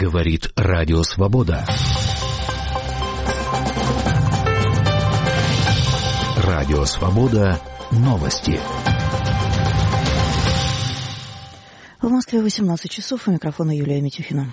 Говорит Радио Свобода. Радио Свобода. Новости. В Москве 18 часов. У микрофона Юлия Митюхина.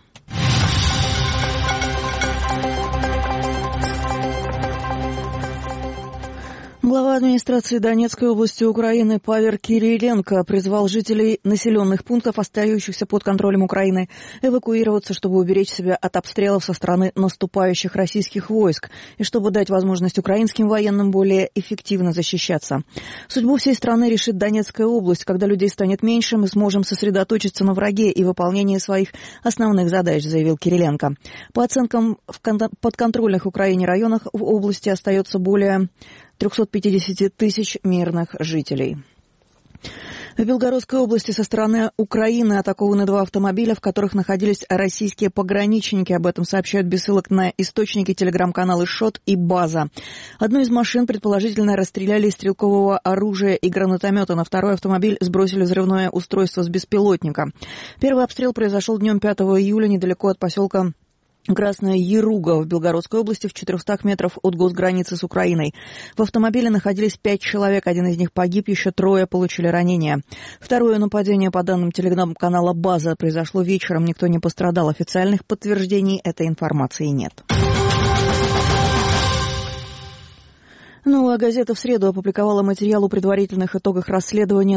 Глава администрации Донецкой области Украины Павел Кириленко призвал жителей населенных пунктов, остающихся под контролем Украины, эвакуироваться, чтобы уберечь себя от обстрелов со стороны наступающих российских войск и чтобы дать возможность украинским военным более эффективно защищаться. Судьбу всей страны решит Донецкая область. Когда людей станет меньше, мы сможем сосредоточиться на враге и выполнении своих основных задач, заявил Кириленко. По оценкам, в подконтрольных Украине районах в области остается более 350 тысяч мирных жителей. В Белгородской области со стороны Украины атакованы 2 автомобиля, в которых находились российские пограничники. Об этом сообщают без ссылок на источники телеграм-каналы «Шот» и «База». Одну из машин, предположительно, расстреляли из стрелкового оружия и гранатомета. На второй автомобиль сбросили взрывное устройство с беспилотника. Первый обстрел произошел днем 5 июля недалеко от поселка Красная Яруга в Белгородской области в 400 метров от госграницы с Украиной. В автомобиле находились 5 человек, один из них погиб, еще 3 получили ранения. Второе нападение, по данным телеграм-канала «База», произошло вечером, никто не пострадал. Официальных подтверждений этой информации нет. «Новая газета» в среду опубликовала материал о предварительных итогах расследования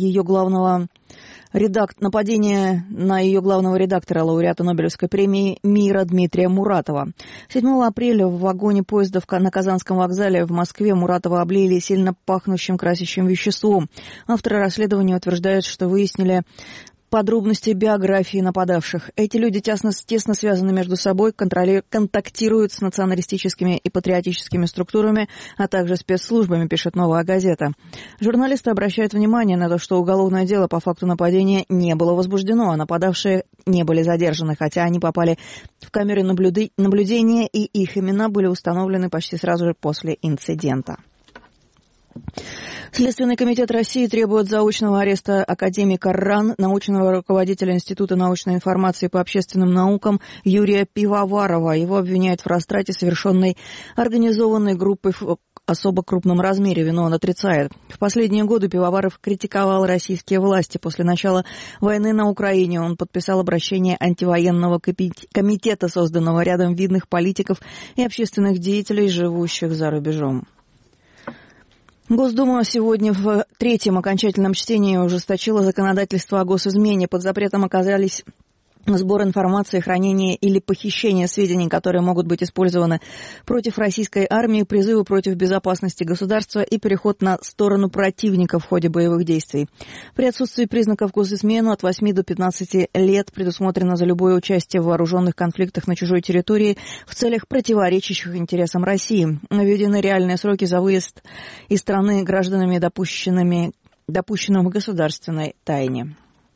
нападение на ее главного редактора, лауреата Нобелевской премии мира Дмитрия Муратова. 7 апреля в вагоне поезда на Казанском вокзале в Москве Муратова облили сильно пахнущим красящим веществом. Авторы расследования утверждают, что выяснили подробности биографии нападавших. Эти люди тесно связаны между собой, контактируют с националистическими и патриотическими структурами, а также спецслужбами, пишет «Новая газета». Журналисты обращают внимание на то, что уголовное дело по факту нападения не было возбуждено, а нападавшие не были задержаны, хотя они попали в камеры наблюдения, и их имена были установлены почти сразу же после инцидента. Следственный комитет России требует заочного ареста академика РАН, научного руководителя Института научной информации по общественным наукам Юрия Пивоварова. Его обвиняют в растрате, совершенной организованной группой в особо крупном размере. Вину он отрицает. В последние годы Пивоваров критиковал российские власти. После начала войны на Украине он подписал обращение антивоенного комитета, созданного рядом видных политиков и общественных деятелей, живущих за рубежом. Госдума сегодня в 3-м окончательном чтении ужесточила законодательство о госизмене. Под запретом оказались сбор информации, хранение или похищение сведений, которые могут быть использованы против российской армии, призывы против безопасности государства и переход на сторону противника в ходе боевых действий. При отсутствии признаков госизмены от 8 до 15 лет предусмотрено за любое участие в вооруженных конфликтах на чужой территории в целях, противоречащих интересам России. Введены реальные сроки за выезд из страны гражданами, допущенным в государственной тайне.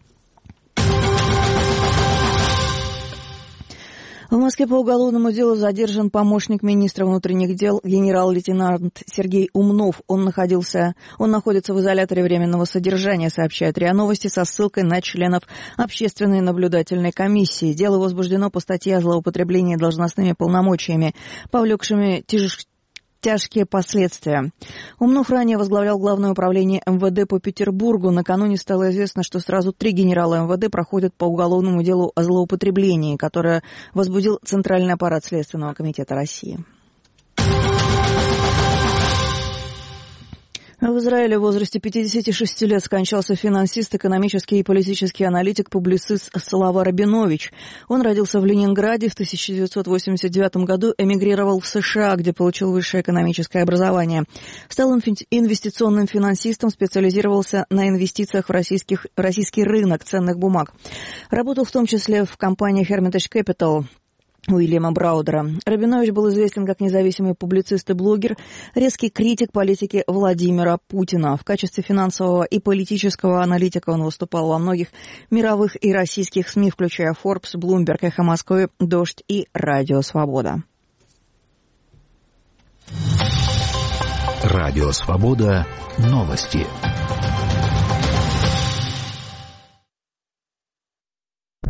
В Москве по уголовному делу задержан помощник министра внутренних дел генерал-лейтенант Сергей Умнов. Он находится в изоляторе временного содержания, сообщает РИА Новости со ссылкой на членов общественной наблюдательной комиссии. Дело возбуждено по статье о злоупотреблении должностными полномочиями, повлекшими тяжкие последствия. Умнов ранее возглавлял Главное управление МВД по Петербургу. Накануне стало известно, что сразу 3 генерала МВД проходят по уголовному делу о злоупотреблении, которое возбудил Центральный аппарат Следственного комитета России. В Израиле в возрасте 56 лет скончался финансист, экономический и политический аналитик, публицист Слава Рабинович. Он родился в Ленинграде, в 1989 году эмигрировал в США, где получил высшее экономическое образование. Стал инвестиционным финансистом, специализировался на инвестициях в российский рынок ценных бумаг. Работал в том числе в компании Hermitage Capital Уильяма Браудера. Рабинович был известен как независимый публицист и блогер, резкий критик политики Владимира Путина. В качестве финансового и политического аналитика он выступал во многих мировых и российских СМИ, включая Forbes, Bloomberg, Эхо Москвы, Дождь и Радио Свобода. Радио Свобода. Новости.